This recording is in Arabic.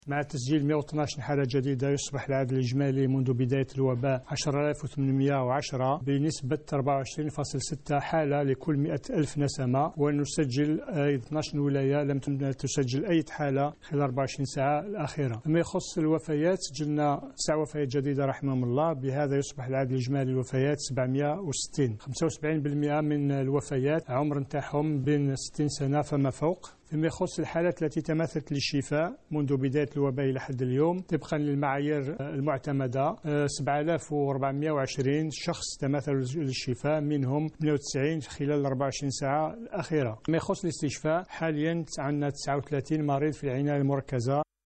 مع تسجيل 112 حالة جديدة يصبح العدد الإجمالي منذ بداية الوباء 10810 بنسبة 24.6 حالة لكل 100,000 نسمة، ونسجل 12 ولاية لم تسجل أي حالة خلال 24 ساعة الأخيرة. فيما يخص الوفيات سجلنا 9 وفيات جديدة رحمهم الله، بهذا يصبح العدد الإجمالي للوفيات 760. 75% من الوفيات عمر نتاعهم بين 60 سنة فما فوق. فيما يخص الحالات التي تماثلت للشفاء منذ بداية الوباء إلى حد اليوم طبقا للمعايير المعتمدة 7420 شخص تماثلوا للشفاء، منهم 98 خلال 24 ساعة الأخيرة. فيما يخص الاستشفاء حاليا عندنا 39 مريض في العناية المركزة.